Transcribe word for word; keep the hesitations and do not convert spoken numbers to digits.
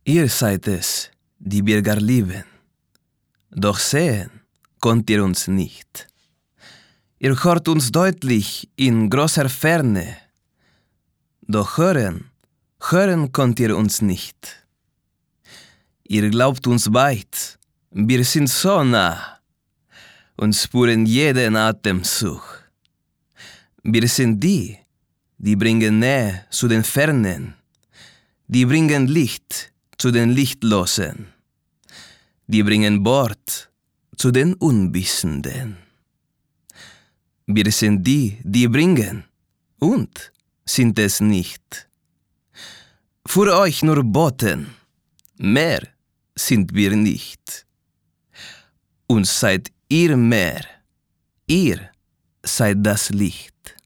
Ihr seid es, die wir gar lieben. Doch sehen konnt ihr uns nicht. Ihr hört uns deutlich in großer Ferne. Doch hören, hören konnt ihr uns nicht. Ihr glaubt uns weit, wir sind so nah und spüren jeden Atemzug. Wir sind die, die bringen Nähe zu den Fernen, die bringen Licht zu den Lichtlosen, die bringen Wort zu den Unwissenden. Wir sind die, die bringen und sind es nicht. Für euch nur Boten, mehr sind wir nicht. Und seid ihr mehr, ihr seid das Licht.